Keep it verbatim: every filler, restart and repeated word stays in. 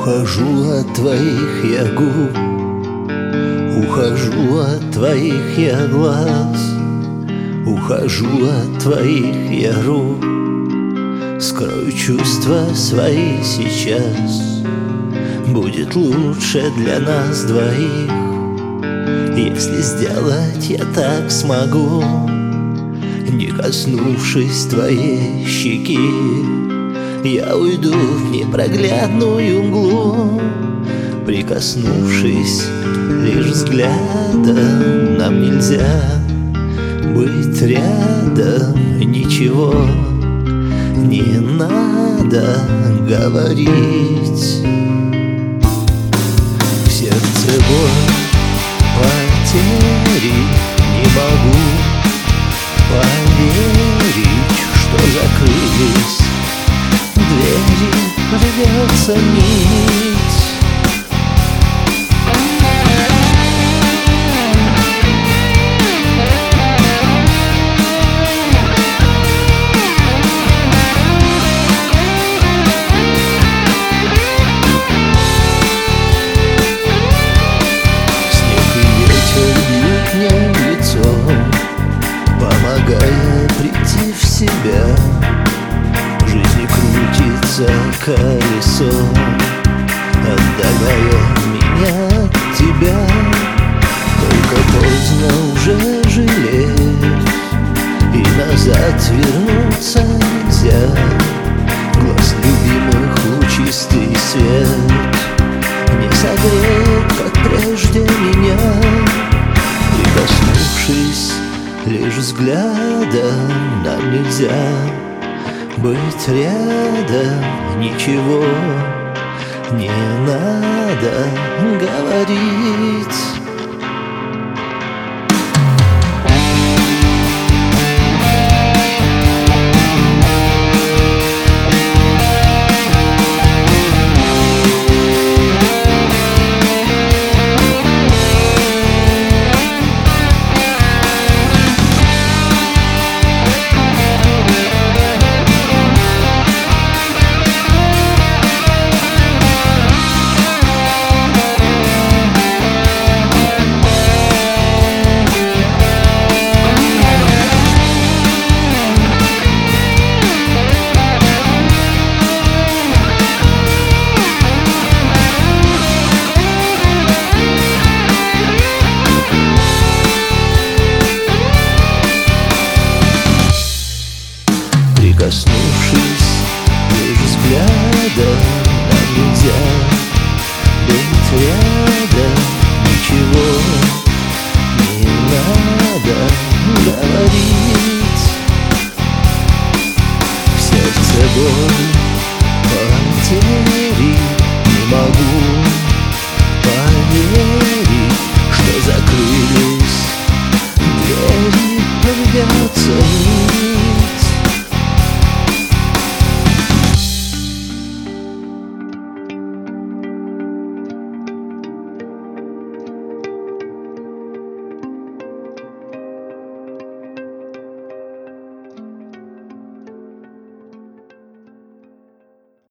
Ухожу от твоих я губ, ухожу от твоих я глаз, ухожу от твоих я рук. Скрою чувства свои сейчас, будет лучше для нас двоих. Если сделать я так смогу, не коснувшись твоей щеки, я уйду в непроглядную мглу. Прикоснувшись лишь взглядом, нам нельзя быть рядом. Ничего не надо говорить. В сердце боль потери, не могу поверить, что закрылись двери, рвется нить. Помогая прийти в себя, жизни крутится колесо, отдаляя меня от тебя. Только поздно уже жалеть, и назад вернуться нельзя. Глаз любимых лучистый свет не согреет, как прежде меня. Прикоснувшись лишь взглядом, нам нельзя быть рядом. Ничего не надо говорить. Прикоснувшись лишь взглядом, нам нельзя быть рядом. Ничего не надо говорить. В сердце боль потери,